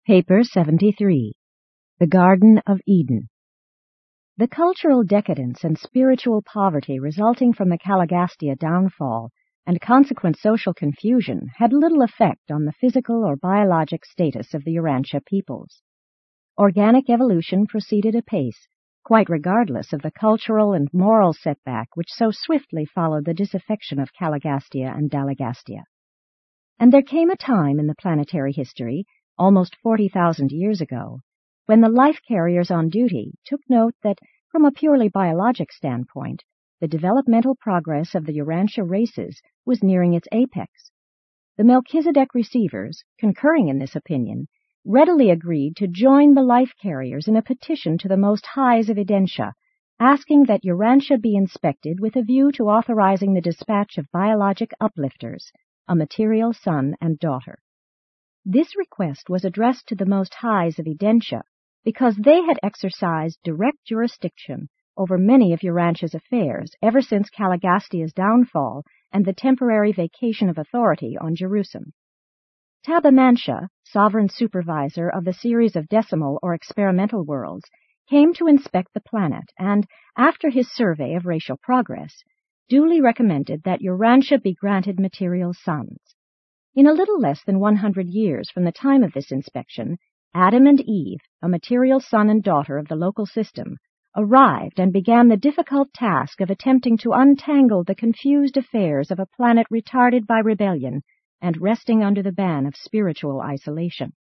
Paper 73. The Garden of Eden. The cultural decadence and spiritual poverty resulting from the Caligastia downfall and consequent social confusion had little effect on the physical or biologic status of the Urantia peoples. Organic evolution proceeded apace, quite regardless of the cultural and moral setback which so swiftly followed the disaffection of Caligastia and Dalagastia. And there came a time in the planetary history, almost 40,000 years ago, when the life carriers on duty took note that, from a purely biologic standpoint, the developmental progress of the Urantia races was nearing its apex. The Melchizedek receivers, concurring in this opinion, readily agreed to join the life carriers in a petition to the Most Highs of Edentia, asking that Urantia be inspected with a view to authorizing the dispatch of biologic uplifters, a material son and daughter. This request was addressed to the Most Highs of Edentia because they had exercised direct jurisdiction over many of Urantia's affairs ever since Caligastia's downfall and the temporary vacation of authority on Jerusalem. Tabamansha, sovereign supervisor of the series of decimal or experimental worlds, came to inspect the planet and, after his survey of racial progress, duly recommended that Urantia be granted material sons. In a little less than 100 years from the time of this inspection, Adam and Eve, a material son and daughter of the local system, arrived and began the difficult task of attempting to untangle the confused affairs of a planet retarded by rebellion and resting under the ban of spiritual isolation.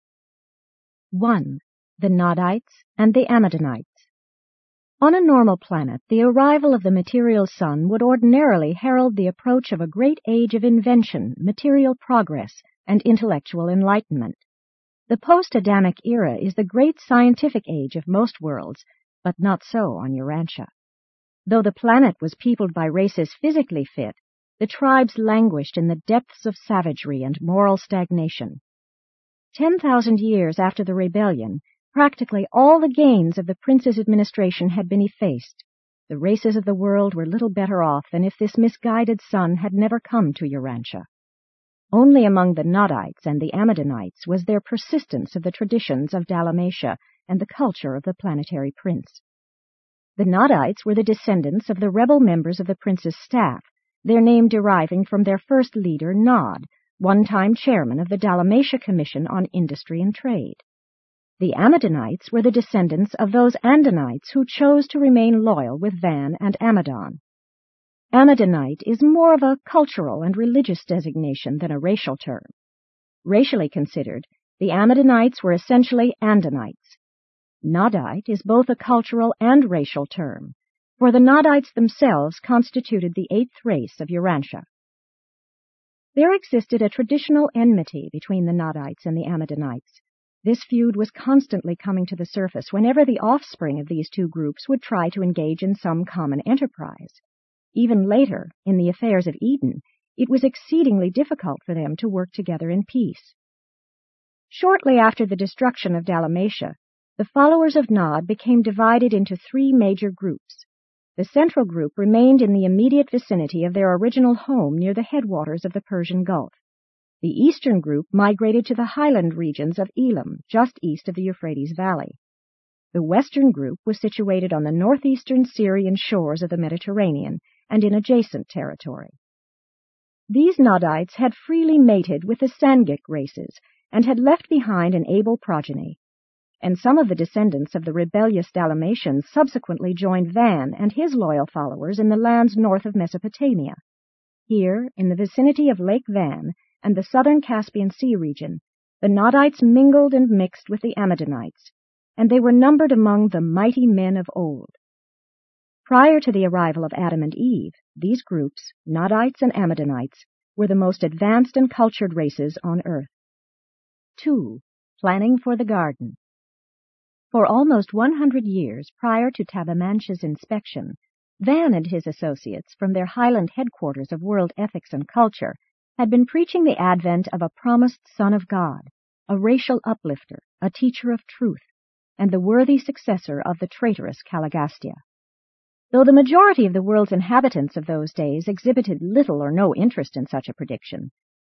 1. The Nodites and the Amadonites. On a normal planet, the arrival of the material sun would ordinarily herald the approach of a great age of invention, material progress, and intellectual enlightenment. The post-Adamic era is the great scientific age of most worlds, but not so on Urantia. Though the planet was peopled by races physically fit, the tribes languished in the depths of savagery and moral stagnation. 10,000 years after the rebellion, practically all the gains of the prince's administration had been effaced. The races of the world were little better off than if this misguided son had never come to Urantia. Only among the Nodites and the Amadonites was there persistence of the traditions of Dalmatia and the culture of the planetary prince. The Nodites were the descendants of the rebel members of the prince's staff, their name deriving from their first leader, Nod, one-time chairman of the Dalmatia Commission on Industry and Trade. The Amadonites were the descendants of those Andonites who chose to remain loyal with Van and Amadon. Amadonite is more of a cultural and religious designation than a racial term. Racially considered, the Amadonites were essentially Andonites. Nodite is both a cultural and racial term, for the Nodites themselves constituted the eighth race of Urantia. There existed a traditional enmity between the Nodites and the Amadonites. This feud was constantly coming to the surface whenever the offspring of these two groups would try to engage in some common enterprise. Even later, in the affairs of Eden, it was exceedingly difficult for them to work together in peace. Shortly after the destruction of Dalmatia, the followers of Nod became divided into three major groups. The central group remained in the immediate vicinity of their original home near the headwaters of the Persian Gulf. The eastern group migrated to the highland regions of Elam, just east of the Euphrates Valley. The western group was situated on the northeastern Syrian shores of the Mediterranean and in adjacent territory. These Nodites had freely mated with the Sangik races and had left behind an able progeny, and some of the descendants of the rebellious Dalmatians subsequently joined Van and his loyal followers in the lands north of Mesopotamia. Here, in the vicinity of Lake Van and the southern Caspian Sea region, the Nodites mingled and mixed with the Amadonites, and they were numbered among the mighty men of old. Prior to the arrival of Adam and Eve, these groups, Nodites and Amadonites, were the most advanced and cultured races on Earth. 2. Planning for the Garden. For almost 100 years prior to Tabamansha's inspection, Van and his associates from their highland headquarters of world ethics and culture had been preaching the advent of a promised Son of God, a racial uplifter, a teacher of truth, and the worthy successor of the traitorous Caligastia. Though the majority of the world's inhabitants of those days exhibited little or no interest in such a prediction,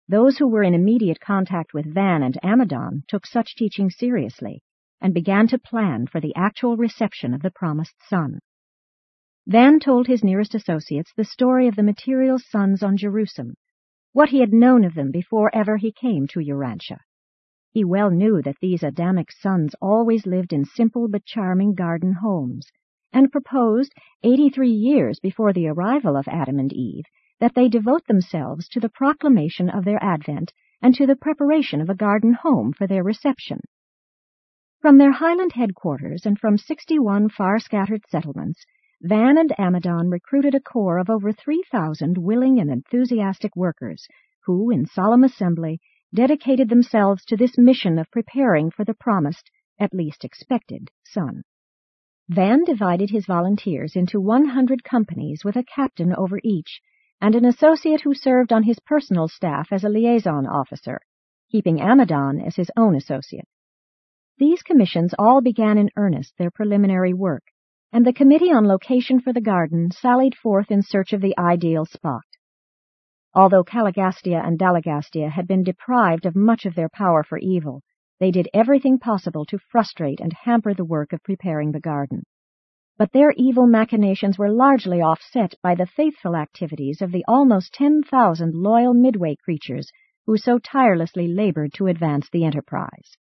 Those who were in immediate contact with Van and Amadon took such teaching seriously and began to plan for the actual reception of the promised son. Van told his nearest associates the story of the material sons on Jerusalem, what he had known of them before ever he came to Urantia. He well knew that these Adamic sons always lived in simple but charming garden homes, and proposed, 83 years before the arrival of Adam and Eve, that they devote themselves to the proclamation of their advent and to the preparation of a garden home for their reception. From their Highland headquarters and from 61 far-scattered settlements, Van and Amadon recruited a corps of over 3,000 willing and enthusiastic workers who, in solemn assembly, dedicated themselves to this mission of preparing for the promised, at least expected, son. Van divided his volunteers into 100 companies with a captain over each, and an associate who served on his personal staff as a liaison officer, keeping Amadon as his own associate. These commissions all began in earnest their preliminary work, and the Committee on Location for the Garden sallied forth in search of the ideal spot. Although Caligastia and Dalagastia had been deprived of much of their power for evil, they did everything possible to frustrate and hamper the work of preparing the garden. But their evil machinations were largely offset by the faithful activities of the almost 10,000 loyal Midway creatures who so tirelessly labored to advance the enterprise.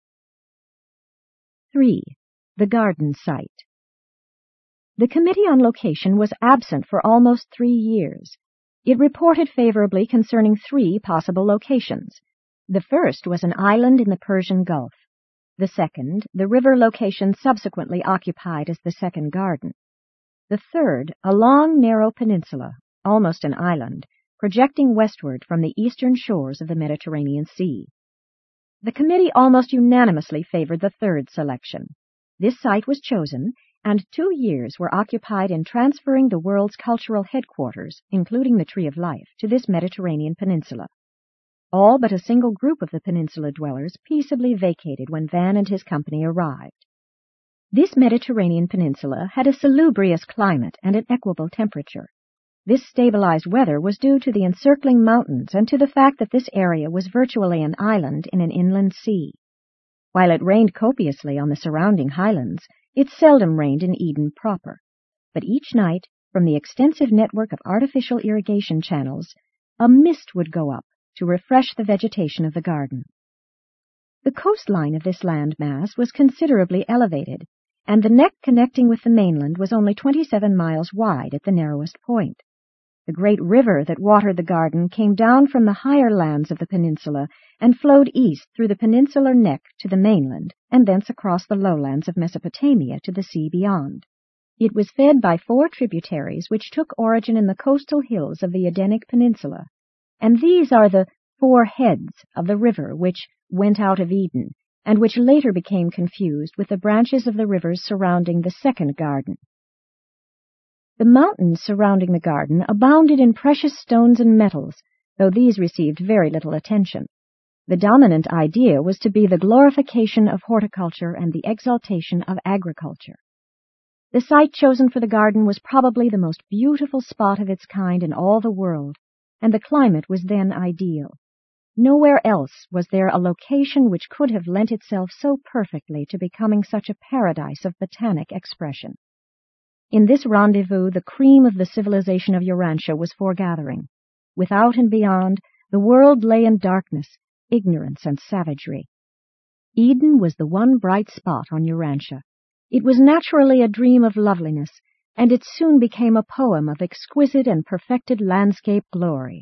3. The Garden Site. The Committee on Location was absent for almost 3 years. It reported favorably concerning 3 possible locations. The first was an island in the Persian Gulf. The second, the river location subsequently occupied as the second garden. The third, a long, narrow peninsula, almost an island, projecting westward from the eastern shores of the Mediterranean Sea. The committee almost unanimously favored the third selection. This site was chosen, and 2 years were occupied in transferring the world's cultural headquarters, including the Tree of Life, to this Mediterranean peninsula. All but a single group of the peninsula dwellers peaceably vacated when Van and his company arrived. This Mediterranean peninsula had a salubrious climate and an equable temperature. This stabilized weather was due to the encircling mountains and to the fact that this area was virtually an island in an inland sea. While it rained copiously on the surrounding highlands, it seldom rained in Eden proper. But each night, from the extensive network of artificial irrigation channels, a mist would go up to refresh the vegetation of the garden. The coastline of this land mass was considerably elevated, and the neck connecting with the mainland was only 27 miles wide at the narrowest point. The great river that watered the garden came down from the higher lands of the peninsula and flowed east through the peninsular neck to the mainland, and thence across the lowlands of Mesopotamia to the sea beyond. It was fed by 4 tributaries which took origin in the coastal hills of the Edenic Peninsula, and these are the 4 heads of the river which went out of Eden, and which later became confused with the branches of the rivers surrounding the second garden. The mountains surrounding the garden abounded in precious stones and metals, though these received very little attention. The dominant idea was to be the glorification of horticulture and the exaltation of agriculture. The site chosen for the garden was probably the most beautiful spot of its kind in all the world, and the climate was then ideal. Nowhere else was there a location which could have lent itself so perfectly to becoming such a paradise of botanic expression. In this rendezvous, the cream of the civilization of Urantia was foregathering. Without and beyond, the world lay in darkness, ignorance, and savagery. Eden was the one bright spot on Urantia. It was naturally a dream of loveliness, and it soon became a poem of exquisite and perfected landscape glory.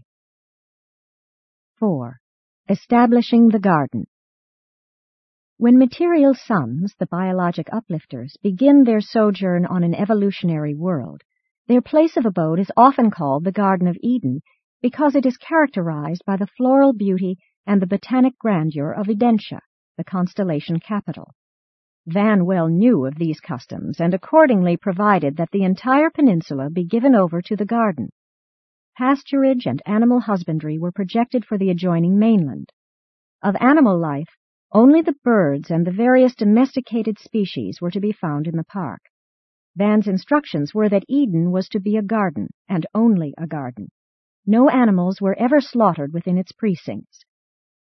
4. Establishing the garden. When material sons, the biologic uplifters, begin their sojourn on an evolutionary world, their place of abode is often called the Garden of Eden because it is characterized by the floral beauty and the botanic grandeur of Edentia, the constellation capital. Van well knew of these customs and accordingly provided that the entire peninsula be given over to the garden. Pasturage and animal husbandry were projected for the adjoining mainland. Of animal life, only the birds and the various domesticated species were to be found in the park. Van's instructions were that Eden was to be a garden, and only a garden. No animals were ever slaughtered within its precincts,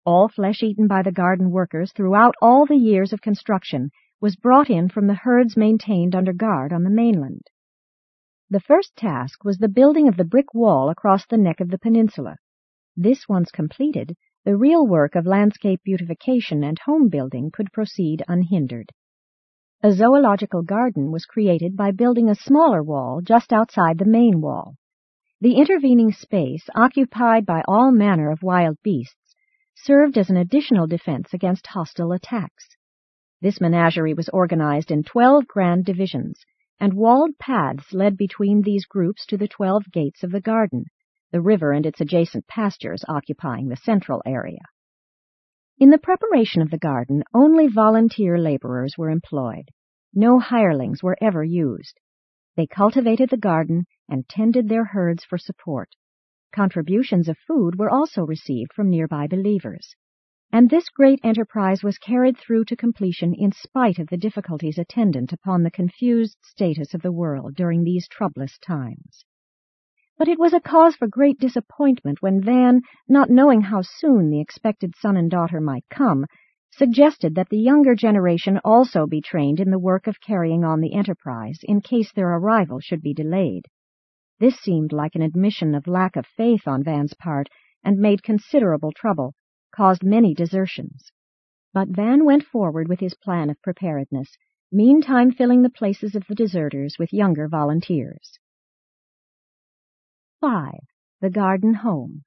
All flesh eaten by the garden workers throughout all the years of construction was brought in from the herds maintained under guard on the mainland. The first task was the building of the brick wall across the neck of the peninsula. This once completed, the real work of landscape beautification and home building could proceed unhindered. A zoological garden was created by building a smaller wall just outside the main wall. The intervening space, occupied by all manner of wild beasts, served as an additional defense against hostile attacks. This menagerie was organized in 12 grand divisions, and walled paths led between these groups to the 12 gates of the garden, the river and its adjacent pastures occupying the central area. In the preparation of the garden, only volunteer laborers were employed. No hirelings were ever used. They cultivated the garden and tended their herds for support. Contributions of food were also received from nearby believers. And this great enterprise was carried through to completion in spite of the difficulties attendant upon the confused status of the world during these troublous times. But it was a cause for great disappointment when Van, not knowing how soon the expected son and daughter might come, suggested that the younger generation also be trained in the work of carrying on the enterprise in case their arrival should be delayed. This seemed like an admission of lack of faith on Van's part and made considerable trouble, caused many desertions. But Van went forward with his plan of preparedness, meantime filling the places of the deserters with younger volunteers. 5. The Garden Home.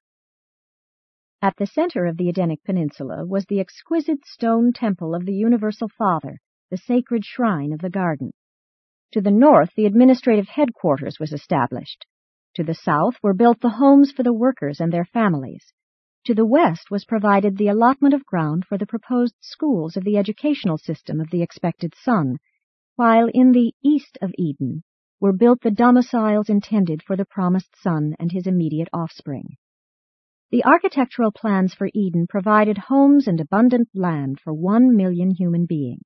At the center of the Edenic Peninsula was the exquisite stone temple of the Universal Father, the sacred shrine of the garden. To the north, the administrative headquarters was established. To the south were built the homes for the workers and their families. To the west was provided the allotment of ground for the proposed schools of the educational system of the expected son, while in the east of Eden were built the domiciles intended for the promised son and his immediate offspring. The architectural plans for Eden provided homes and abundant land for 1 million human beings.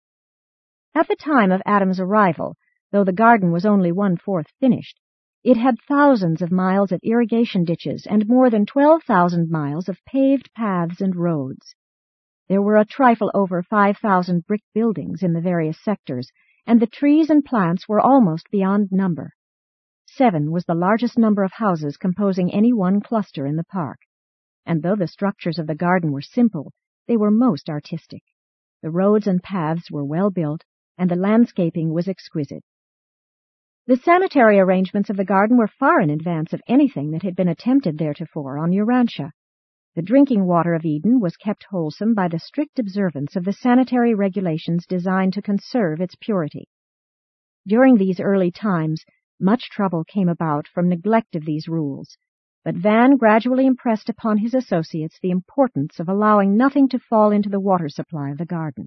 At the time of Adam's arrival, though the garden was only 1/4 finished, it had thousands of miles of irrigation ditches and more than 12,000 miles of paved paths and roads. There were a trifle over 5,000 brick buildings in the various sectors, and the trees and plants were almost beyond number. 7 was the largest number of houses composing any one cluster in the park, and though the structures of the garden were simple, they were most artistic. The roads and paths were well built, and the landscaping was exquisite. The sanitary arrangements of the garden were far in advance of anything that had been attempted theretofore on Urantia. The drinking water of Eden was kept wholesome by the strict observance of the sanitary regulations designed to conserve its purity. During these early times, much trouble came about from neglect of these rules, but Van gradually impressed upon his associates the importance of allowing nothing to fall into the water supply of the garden.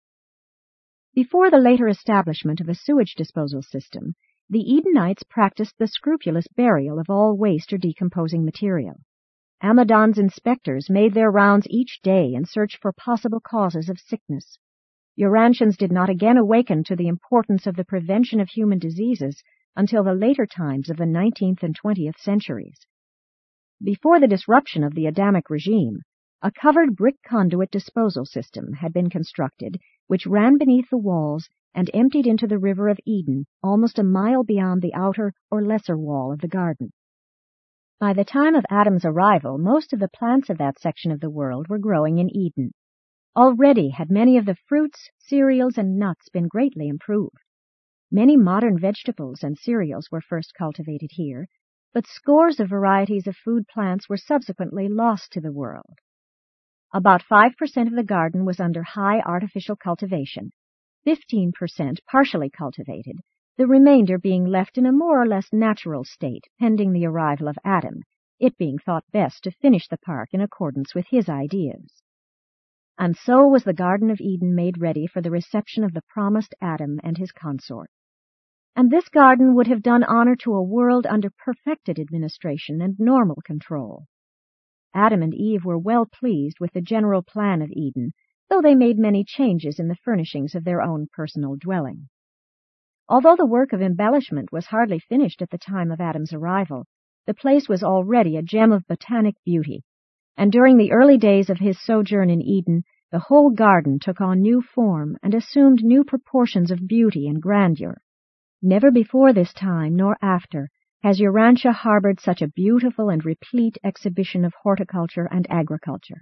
Before the later establishment of a sewage disposal system, the Edenites practiced the scrupulous burial of all waste or decomposing material. Amadon's inspectors made their rounds each day in search for possible causes of sickness. Urantians did not again awaken to the importance of the prevention of human diseases until the later times of the 19th and 20th centuries. Before the disruption of the Adamic regime, a covered brick conduit disposal system had been constructed which ran beneath the walls and emptied into the River of Eden almost a mile beyond the outer or lesser wall of the garden. By the time of Adam's arrival, most of the plants of that section of the world were growing in Eden. Already had many of the fruits, cereals, and nuts been greatly improved. Many modern vegetables and cereals were first cultivated here, but scores of varieties of food plants were subsequently lost to the world. About 5% of the garden was under high artificial cultivation, 15% partially cultivated, the remainder being left in a more or less natural state pending the arrival of Adam, it being thought best to finish the park in accordance with his ideas. And so was the Garden of Eden made ready for the reception of the promised Adam and his consort. And this garden would have done honor to a world under perfected administration and normal control. Adam and Eve were well pleased with the general plan of Eden, though they made many changes in the furnishings of their own personal dwelling. Although the work of embellishment was hardly finished at the time of Adam's arrival, the place was already a gem of botanic beauty. and during the early days of his sojourn in Eden, the whole garden took on new form and assumed new proportions of beauty and grandeur. Never before this time, nor after, has Urantia harbored such a beautiful and replete exhibition of horticulture and agriculture.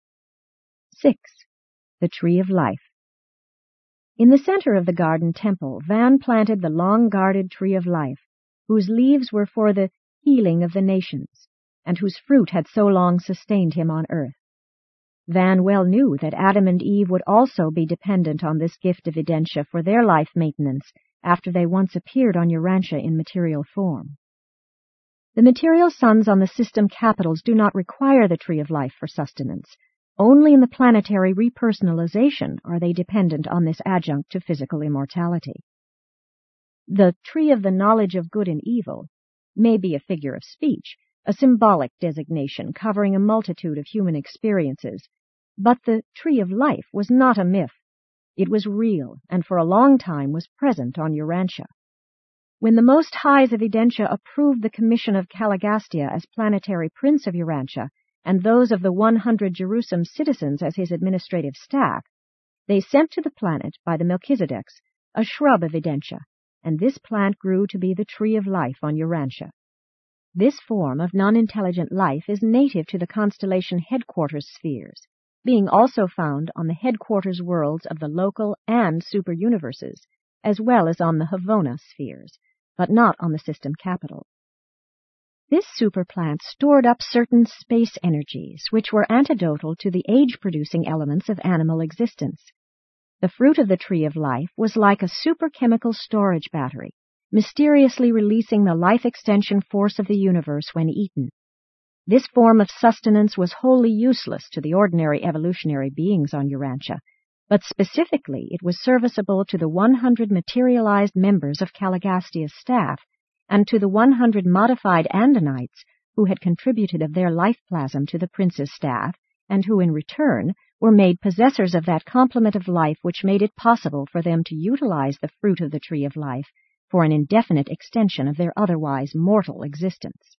6. The Tree of Life. In the center of the garden temple, Van planted the long-guarded Tree of Life, whose leaves were for the healing of the nations, and whose fruit had so long sustained him on earth. Van well knew that Adam and Eve would also be dependent on this gift of Edentia for their life maintenance after they once appeared on Urantia in material form. The material suns on the system capitals do not require the Tree of Life for sustenance. Only in the planetary repersonalization are they dependent on this adjunct to physical immortality. The Tree of the Knowledge of Good and Evil may be a figure of speech, a symbolic designation covering a multitude of human experiences, but the Tree of Life was not a myth. It was real, and for a long time was present on Urantia. When the Most Highs of Edentia approved the commission of Caligastia as planetary prince of Urantia, and those of the 100 Jerusalem citizens as his administrative staff, they sent to the planet, by the Melchizedeks, a shrub of Edentia, and this plant grew to be the Tree of Life on Urantia. This form of non-intelligent life is native to the constellation headquarters spheres, being also found on the headquarters worlds of the local and super-universes, as well as on the Havona spheres, but not on the system capital. This superplant stored up certain space energies, which were antidotal to the age-producing elements of animal existence. The fruit of the Tree of Life was like a superchemical storage battery, mysteriously releasing the life extension force of the universe when eaten. This form of sustenance was wholly useless to the ordinary evolutionary beings on Urantia, but specifically it was serviceable to the 100 materialized members of Caligastia's staff and to the 100 modified Andonites who had contributed of their life plasm to the prince's staff and who in return were made possessors of that complement of life which made it possible for them to utilize the fruit of the Tree of Life for an indefinite extension of their otherwise mortal existence.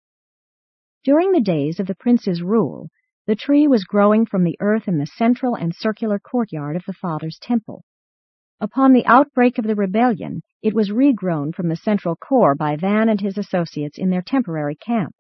During the days of the prince's rule, the tree was growing from the earth in the central and circular courtyard of the Father's temple. Upon the outbreak of the rebellion, it was regrown from the central core by Van and his associates in their temporary camp.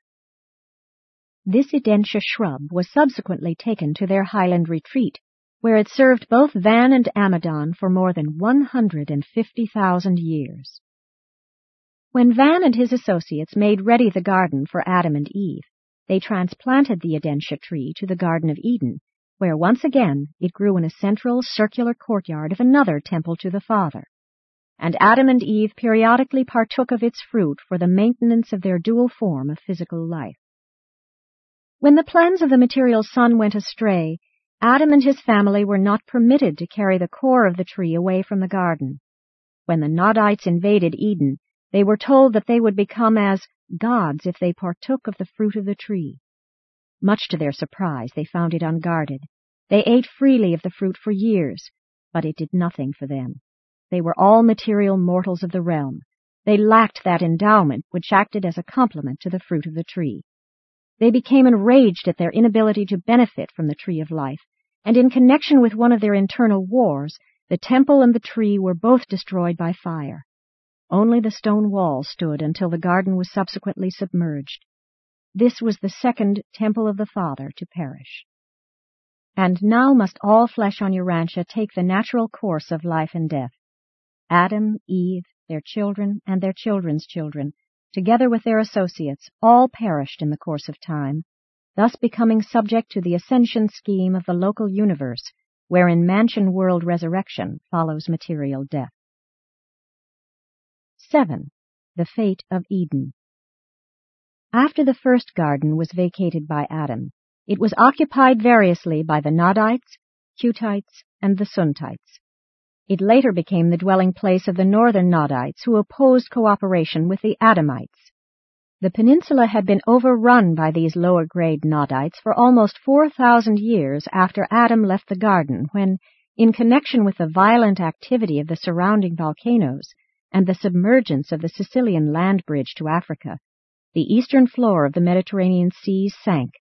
This Edentia shrub was subsequently taken to their highland retreat, where it served both Van and Amadon for more than 150,000 years. When Van and his associates made ready the garden for Adam and Eve, they transplanted the Edentia tree to the Garden of Eden, where once again it grew in a central circular courtyard of another temple to the Father, and Adam and Eve periodically partook of its fruit for the maintenance of their dual form of physical life. When the plans of the material sun went astray, Adam and his family were not permitted to carry the core of the tree away from the garden. When the Nodites invaded Eden, they were told that they would become as gods if they partook of the fruit of the tree. Much to their surprise, they found it unguarded. They ate freely of the fruit for years, but it did nothing for them. They were all material mortals of the realm. They lacked that endowment which acted as a complement to the fruit of the tree. They became enraged at their inability to benefit from the Tree of Life, and in connection with one of their internal wars, the temple and the tree were both destroyed by fire. Only the stone wall stood until the garden was subsequently submerged. This was the second temple of the Father to perish. And now must all flesh on Urantia take the natural course of life and death. Adam, Eve, their children, and their children's children, together with their associates, all perished in the course of time, thus becoming subject to the ascension scheme of the local universe, wherein mansion world resurrection follows material death. 7. The Fate of Eden. After the first garden was vacated by Adam, it was occupied variously by the Nodites, Cutites, and the Suntites. It later became the dwelling place of the northern Nodites who opposed cooperation with the Adamites. The peninsula had been overrun by these lower-grade Nodites for almost 4,000 years after Adam left the garden when, in connection with the violent activity of the surrounding volcanoes and the submergence of the Sicilian land bridge to Africa, the eastern floor of the Mediterranean seas sank,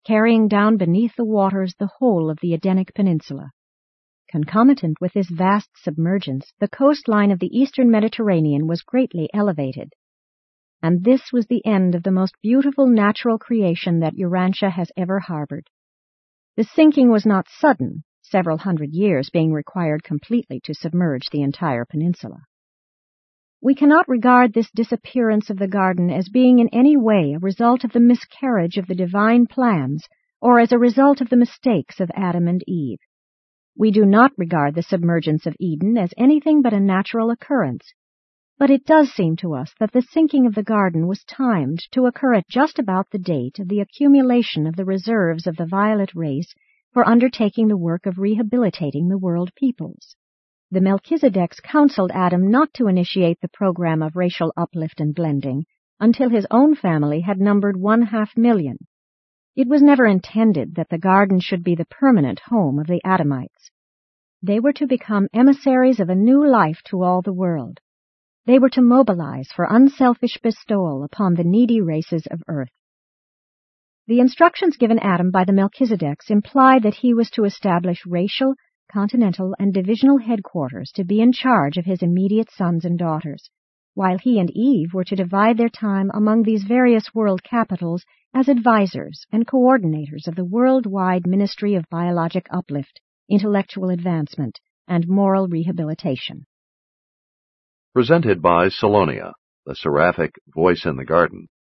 carrying down beneath the waters the whole of the Edenic Peninsula. Concomitant with this vast submergence, the coastline of the eastern Mediterranean was greatly elevated. And this was the end of the most beautiful natural creation that Urantia has ever harbored. The sinking was not sudden, several hundred years being required completely to submerge the entire peninsula. We cannot regard this disappearance of the garden as being in any way a result of the miscarriage of the divine plans or as a result of the mistakes of Adam and Eve. We do not regard the submergence of Eden as anything but a natural occurrence, but it does seem to us that the sinking of the garden was timed to occur at just about the date of the accumulation of the reserves of the violet race for undertaking the work of rehabilitating the world peoples. The Melchizedeks counseled Adam not to initiate the program of racial uplift and blending until his own family had numbered 500,000. It was never intended that the garden should be the permanent home of the Adamites. They were to become emissaries of a new life to all the world. They were to mobilize for unselfish bestowal upon the needy races of earth. The instructions given Adam by the Melchizedeks implied that he was to establish racial, continental, and divisional headquarters to be in charge of his immediate sons and daughters, while he and Eve were to divide their time among these various world capitals as advisors and coordinators of the worldwide ministry of biologic uplift, intellectual advancement, and moral rehabilitation. Presented by Salonia, the seraphic voice in the garden.